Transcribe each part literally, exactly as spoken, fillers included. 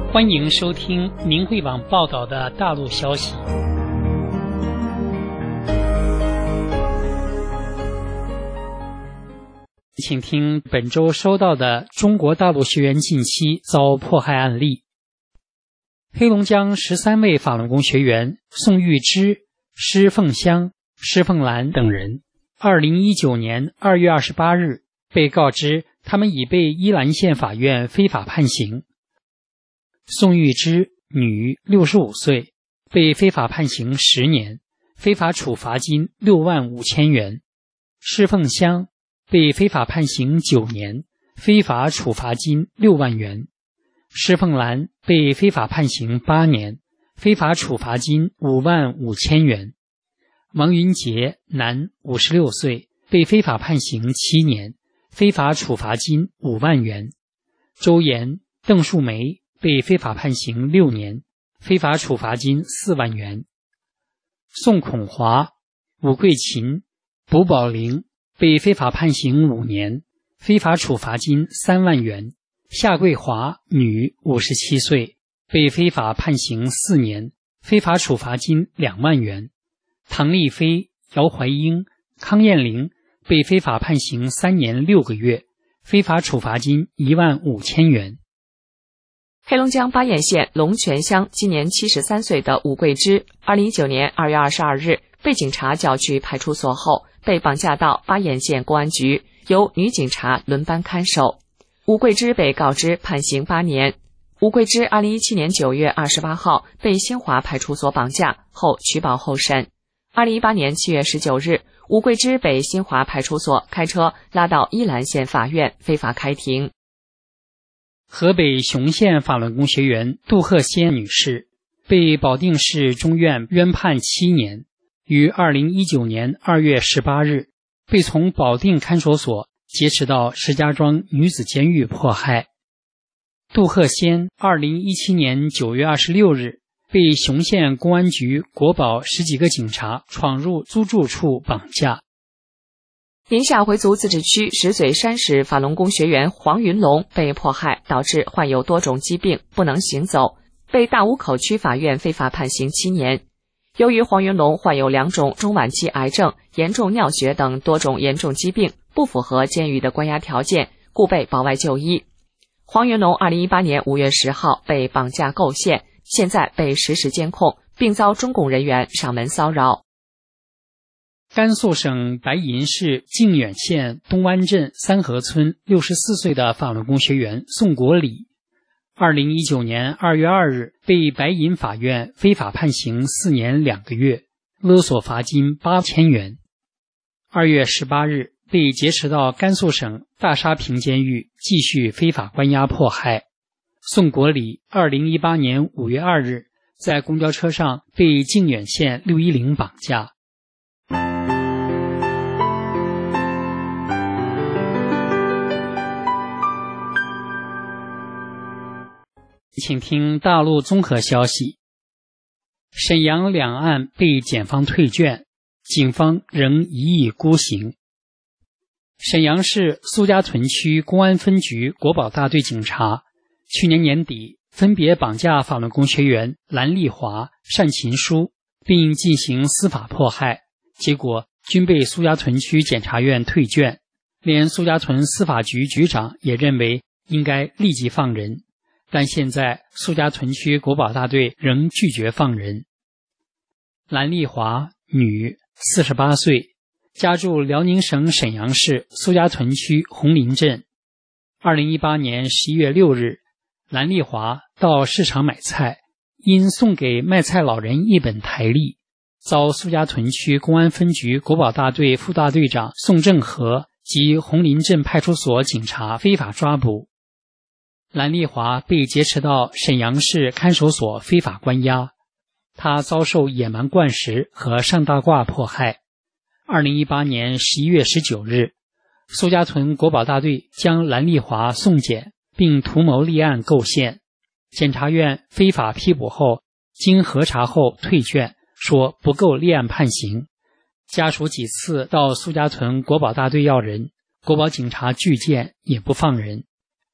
欢迎收听明慧网报道的大陆消息。请听本周收到的中国大陆学员近期遭迫害案例。黑龙江十三位法轮功学员宋玉芝、施凤香、施凤兰等人，二零一九年二月二十八日被告知他们已被依兰县法院非法判刑。宋玉芝，女，六十五岁，被非法判刑十年，非法处罚金六万五千元。施凤香被非法判刑九年，非法处罚金六万元。施凤兰被非法判刑八年，非法处罚金五万五千元。王云杰，男，五十六岁，被非法判刑七年，非法处罚金五万元。周岩、邓树梅被非法判刑六年，非法处罚金四万元。宋孔华、武桂琴、卜宝玲被非法判刑五年，非法处罚金三万元。夏桂华，女，五十七岁，被非法判刑四年，非法处罚金两万元。唐丽飞、姚怀英、康艳玲被非法判刑三年六个月，非法处罚金一万五千元。 黑龙江巴彦县龙泉乡今年七十三岁的武桂芝，二零一九年二月二十二日被警察叫去派出所后，被绑架到巴彦县公安局，由女警察轮班看守。武桂芝被告知判刑八年。武桂芝二零一七年九月二十八号被新华派出所绑架后取保候审。二零一八年七月十九日，武桂芝被新华派出所开车拉到依兰县法院非法开庭。 河北雄县法轮功学员杜鹤仙女士被保定市中院冤判七年，于二零一九年二月十八日被从保定看守所劫持到石家庄女子监狱迫害。杜鹤仙二零一七年九月二十六日被雄县公安局国保十几个警察闯入租住处绑架。 宁夏回族自治区石嘴山市法轮功学员黄云龙被迫害，导致患有多种疾病，不能行走，被大沽口区法院非法判刑七年。由于黄云龙患有两种中晚期癌症、严重尿血等多种严重疾病，不符合监狱的关押条件，故被保外就医。黄云龙二零一八年五月十号被绑架构陷，现在被实时监控，并遭中共人员上门骚扰。 甘肃省白银市靖远县东湾镇三河村六十四岁的法轮功学员宋国礼，二零一九年二月二日被白银法院非法判刑四年两个月，勒索罚金八千元。二月十八日被劫持到甘肃省大沙坪监狱继续非法关押迫害。宋国礼二零一八年五月二日在公交车上被靖远县六一零绑架。请听大陆综合消息。沈阳两案被检方退卷，警方仍一意孤行。沈阳市苏家屯区公安分局国保大队警察去年年底分别绑架法轮功学员兰丽华、单琴书，并进行司法迫害，结果均被苏家屯区检察院退卷，连苏家屯司法局局长也认为应该立即放人。但现在苏家屯区国保大队仍拒绝放人。兰丽华，女，四十八岁，家住辽宁省沈阳市苏家屯区红林镇。二零一八年十一月六日，兰丽华到市场买菜，因送给卖菜老人一本台历，遭苏家屯区公安分局国保大队副大队长宋正和及红林镇派出所警察非法抓捕。兰丽华被劫持到沈阳市看守所非法关押，她遭受野蛮灌食和上大褂迫害。二零一八年十一月十九日，苏家屯国保大队将兰丽华送检，并图谋立案构陷。检察院非法批捕后，经核查后退卷，说不够立案判刑。家属几次到苏家屯国保大队要人，国保警察拒见，也不放人。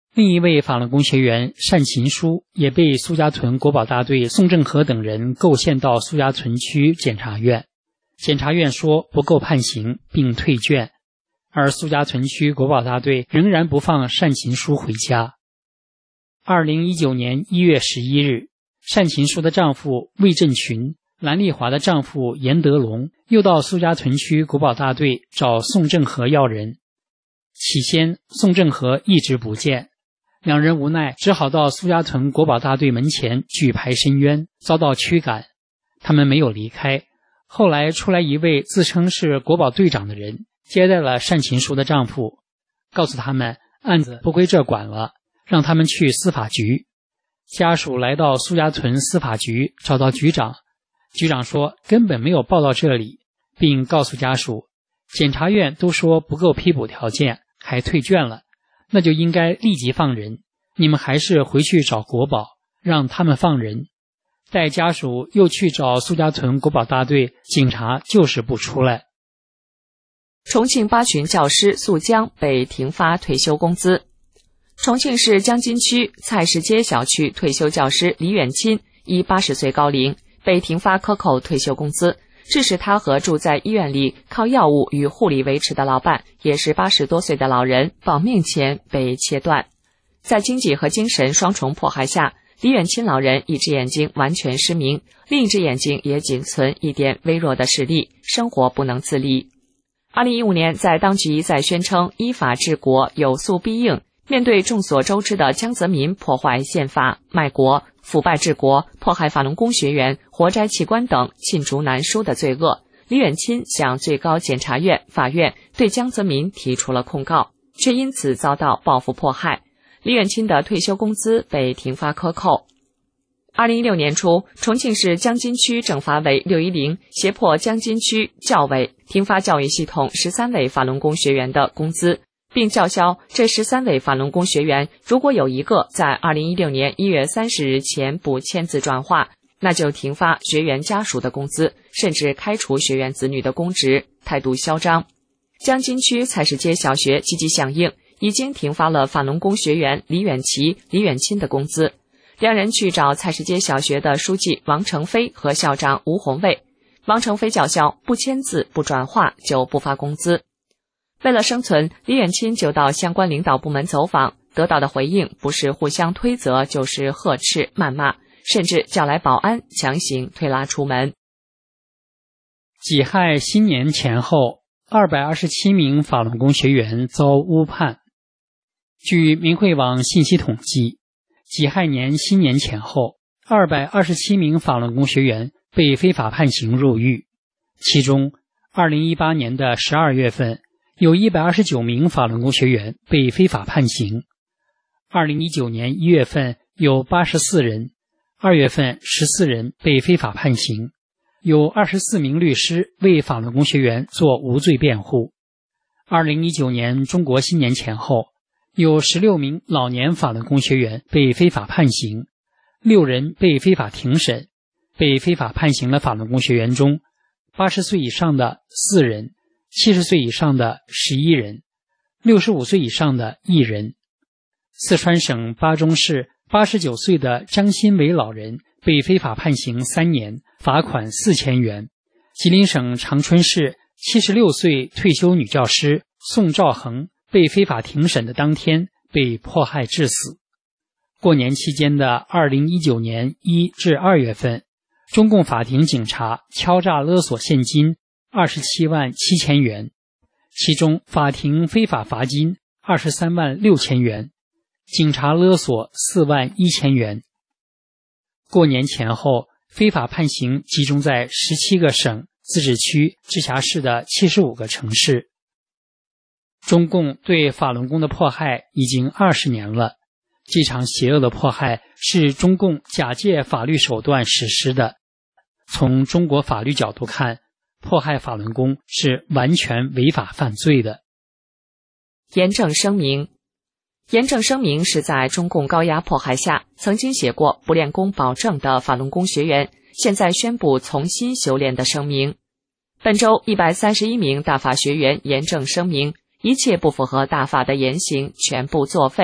另一位法轮功学员单勤书也被苏家屯国保大队宋正和等人构陷到苏家屯区检察院，检察院说不够判刑并退卷，而苏家屯区国保大队仍然不放单勤书回家。二零一九年一月十一日，单勤书的丈夫魏振群、兰丽华的丈夫严德龙又到苏家屯区国保大队找宋正和要人。起先宋正和一直不见，两人无奈只好到苏家屯国保大队门前举牌申冤，遭到驱赶。他们没有离开，后来出来一位自称是国保队长的人，接待了单勤书的丈夫，告诉他们案子不归这管了，让他们去司法局。家属来到苏家屯司法局，找到局长，局长说根本没有报到这里，并告诉家属，检察院都说不够批捕条件，还退卷了，那就应该立即放人，你们还是回去找国保，让他们放人。待家属又去找苏家屯国保大队，警察就是不出来。 重庆八旬教师宿江被停发退休工资。重庆市江津区蔡市街小区退休教师李远钦以八十岁高龄被停发克扣退休工资，致使他和住在医院里靠药物与护理维持的老伴，也是八十多岁的老人，保命前被切断。在经济和精神双重迫害下，李远钦老人一只眼睛完全失明，另一只眼睛也仅存一点微弱的视力，生活不能自理。二零一五年，在当局一再宣称依法治国、有诉必应，面对众所周知的江泽民破坏宪法、卖国、腐败治国、迫害法轮功学员、活摘器官等罄竹难书的罪恶，李远钦向最高检察院、法院对江泽民提出了控告，却因此遭到报复迫害。李远钦的退休工资被停发克扣。二零一六年初，重庆市江津区政法委六一零胁迫江津区教委停发教育系统十三位法轮功学员的工资，并叫嚣这十三位法轮功学员如果有一个在二零一六年一月三十日前不签字转化，那就停发学员家属的工资，甚至开除学员子女的公职，态度嚣张。江津区蔡市街小学积极响应，已经停发了法轮功学员李远琦、李远钦的工资。两人去找蔡市街小学的书记王成飞和校长吴宏卫，王成飞叫嚣不签字不转化就不发工资。为了生存，李远钦就到相关领导部门走访，得到的回应不是互相推责，就是呵斥、谩骂，甚至叫来保安强行推拉出门。 己亥新年前后，二百二十七名法轮功学员遭诬判。据明慧网信息统计，己亥年新年前后，二百二十七名法轮功学员被非法判刑入狱，其中二零一八年的十二月份，有一百二十九名法轮功学员被非法判刑。二零一九年一月份有八十四人，二月份十四人被非法判刑，有二十四名律师为法轮功学员做无罪辩护。二零一九年中国新年前后，有十六名老年法轮功学员被非法判刑，六人被非法庭审。被非法判刑的法轮功学员中，八十岁以上的四人，七十岁以上的十一人，六十五岁以上的一人。四川省巴中市八十九岁的张新伟老人被非法判刑三年，罚款四千元。吉林省长春市七十六岁退休女教师宋兆恒被非法庭审的当天被迫害致死。过年期间的二零一九年一至二月份，中共法庭警察敲诈勒索现金二十七万七千元，其中法庭非法罚金二十三万六千元，警察勒索四万一千元。过年前后，非法判刑集中在十七个省、自治区、直辖市的七十五个城市。中共对法轮功的迫害已经二十年了，这场邪恶的迫害是中共假借法律手段实施的。从中国法律角度看，迫害法轮功是完全违法犯罪的。 严正声明。严正声明是在中共高压迫害下曾经写过不练功保证的法轮功学员，现在宣布重新修炼的声明。本周一百三十一名大法学员严正声明，一切不符合大法的言行全部作废，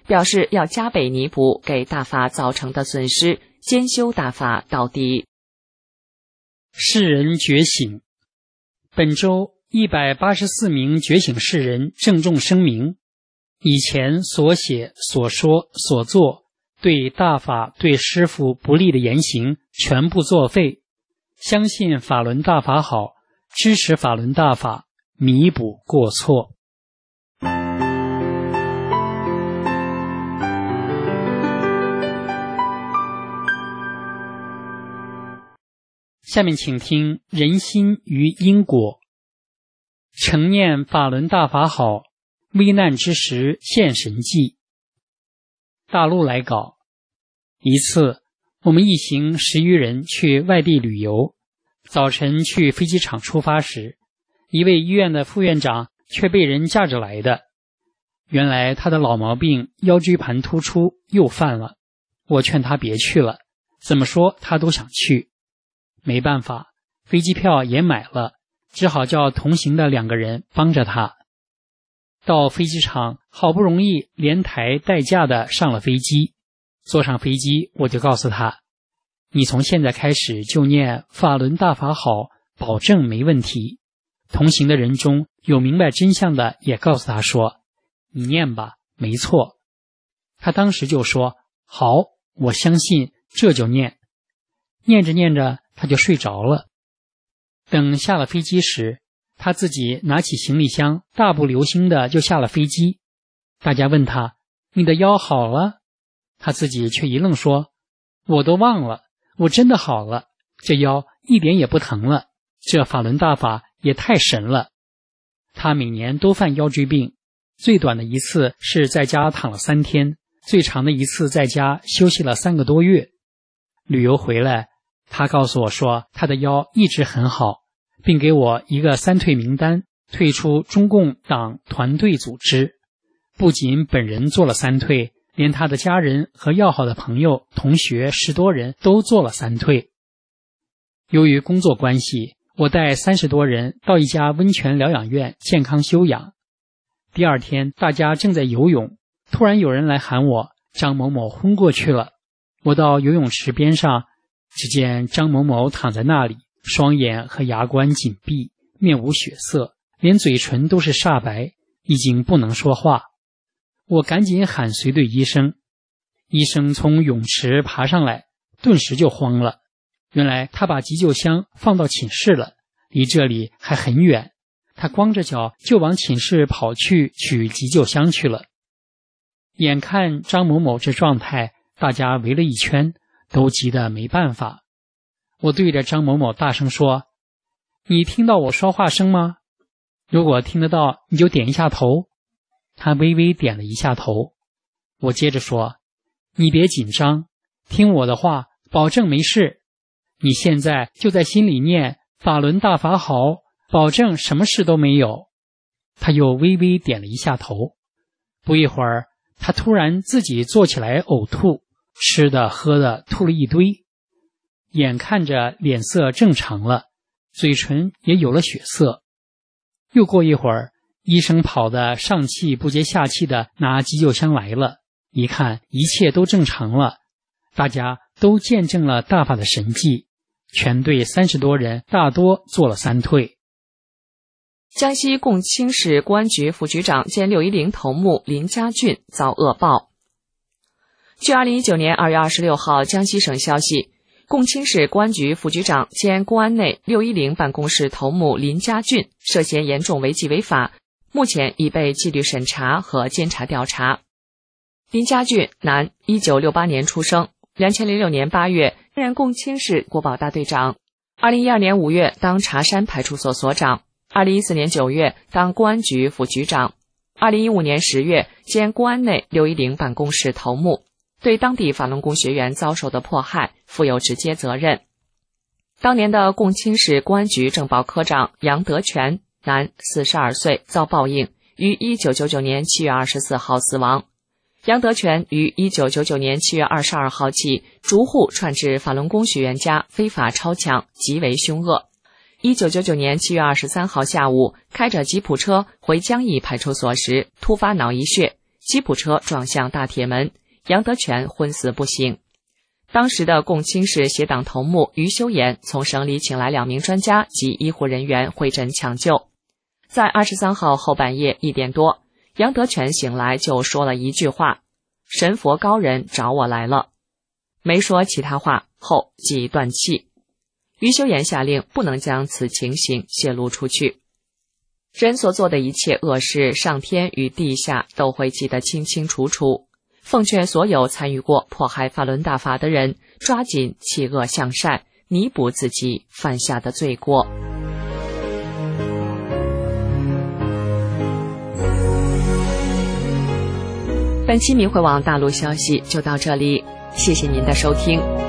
表示要加倍弥补给大法造成的损失，兼修大法到底。 世人觉醒。本周一百八十四名觉醒世人郑重声明，以前所写、所说、所做对大法、对师父不利的言行全部作废，相信法轮大法好，支持法轮大法，弥补过错。下面请听人心与因果。诚念法轮大法好，危难之时现神迹。大陆来稿。一次，我们一行十余人去外地旅游，早晨去飞机场出发时，一位医院的副院长却被人架着来的。原来他的老毛病腰椎盘突出又犯了，我劝他别去了，怎么说他都想去。没办法，飞机票也买了，只好叫同行的两个人帮着他。到飞机场，好不容易连抬带架的上了飞机。坐上飞机，我就告诉他，你从现在开始就念法轮大法好，保证没问题。同行的人中有明白真相的也告诉他说，你念吧，没错。他当时就说，好，我相信，这就念。念着念着他就睡着了。等下了飞机时，他自己拿起行李箱，大步流星的就下了飞机。大家问他，你的腰好了？他自己却一愣说，我都忘了，我真的好了，这腰一点也不疼了，这法轮大法也太神了。他每年都犯腰椎病，最短的一次是在家躺了三天，最长的一次在家休息了三个多月。旅游回来，他告诉我说他的腰一直很好，并给我一个三退名单，退出中共党团队组织。不仅本人做了三退，连他的家人和要好的朋友、同学十多人都做了三退。由于工作关系，我带三十多人到一家温泉疗养院健康休养。第二天，大家正在游泳，突然有人来喊我，张某某昏过去了。我到游泳池边上，只见张某某躺在那里，双眼和牙关紧闭，面无血色，连嘴唇都是煞白，已经不能说话。我赶紧喊随队医生，医生从泳池爬上来，顿时就慌了。原来他把急救箱放到寝室了，离这里还很远，他光着脚就往寝室跑去取急救箱去了。眼看张某某这状态，大家围了一圈，都急得没办法。我对着张某某大声说，你听到我说话声吗？如果听得到，你就点一下头。他微微点了一下头。我接着说，你别紧张，听我的话，保证没事。你现在就在心里念法轮大法好，保证什么事都没有。他又微微点了一下头。不一会儿，他突然自己坐起来呕吐，吃的喝的吐了一堆，眼看着脸色正常了，嘴唇也有了血色。又过一会儿，医生跑得上气不接下气的拿急救箱来了，一看一切都正常了，大家都见证了大法的神迹，全队三十多人大多做了三退。 江西共青市公安局副局长兼六一零头目林家俊遭恶报。据二零一九年二月二十六号江西省消息，共青市公安局副局长兼公安内六一零办公室头目林家俊涉嫌严重违纪违法，目前已被纪律审查和监察调查。林家俊，男，一九六八年出生，二零零六年八月担任共青市国保大队长，二零一二年五月当茶山派出所所长，二零一四年九月当公安局副局长，二零一五年十月兼公安内六一零办公室头目，对当地法轮功学员遭受的迫害负有直接责任。当年的共青市公安局政保科长杨德全，男，四十二岁，遭报应，于一九九九年七月二十四号死亡。杨德全于一九九九年七月二十二号起逐户串至法轮功学员家非法超抢，极为凶恶。一九九九年七月二十三号下午，开着吉普车回江义派出所时突发脑溢血， 吉普车撞向大铁门，杨德全昏死不醒。当时的共青市协党头目于修言从省里请来两名专家及医护人员会诊抢救。在二十三号后半夜一点多，杨德全醒来就说了一句话：神佛高人找我来了。没说其他话后即断气。于修言下令不能将此情形泄露出去。人所做的一切恶事，上天与地下都会记得清清楚楚。奉劝所有参与过迫害法轮大法的人，抓紧弃恶向善，弥补自己犯下的罪过。本期明慧网大陆消息就到这里，谢谢您的收听。